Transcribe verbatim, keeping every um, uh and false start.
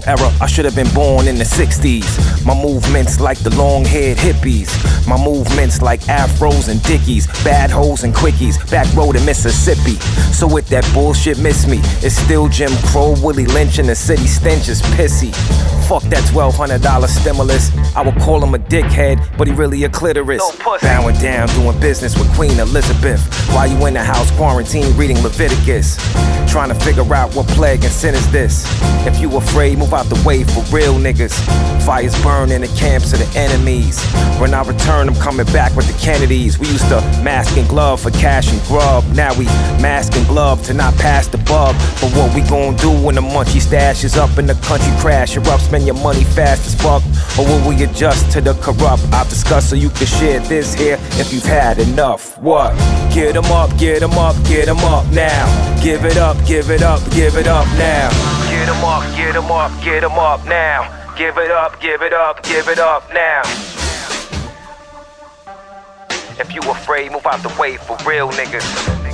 era, I should have been born in the sixties. My movement's like the long-haired hippies. My movement's like afros and dickies, bad hoes and quickies, back road in Mississippi. So with that bullshit miss me, it's still Jim Crow, Willie Lynch, and the city stench is pissy. Fuck that twelve hundred dollar stimulus. I would call him a dickhead, but he really a clitoris. No bowing down, doing business with Queen Elizabeth, while you in the house quarantine reading Leviticus, trying to figure out what plague and sin is this. If you afraid, move out the way for real niggas. Fires burn in the camps of the enemies. When I return, I'm coming back with the Kennedys. We used to mask and glove for cash and grub. Now we mask and glove to not pass the bug. But what we gon' do when the munchie stash is up and the country crash erupts? Spend your money fast as fuck, or will we adjust to the corrupt? I'll discuss so you can share this here if you've had enough. What? Get 'em up, get 'em up, get 'em up now. Give it up, give it up, give it up now. Get 'em up, get 'em up, get 'em up now. Give it up, give it up, give it up now. If you afraid, move out the way for real niggas.